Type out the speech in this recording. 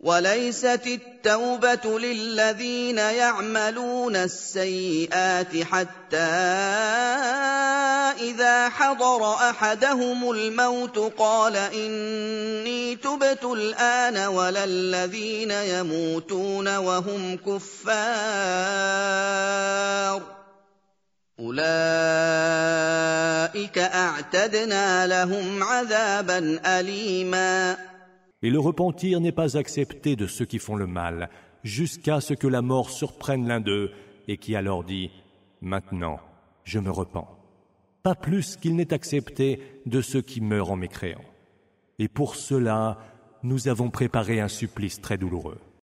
وليست التوبة للذين يعملون السيئات حتى إذا حضر أحدهم الموت قال إني تبت الآن ولا الذين يموتون وهم كفار أولئك أعتدنا لهم عذابا أليما. Et le repentir n'est pas accepté de ceux qui font le mal, jusqu'à ce que la mort surprenne l'un d'eux et qui alors dit « Maintenant, je me repens ». Pas plus qu'il n'est accepté de ceux qui meurent en mécréant. Et pour cela, nous avons préparé un supplice très douloureux.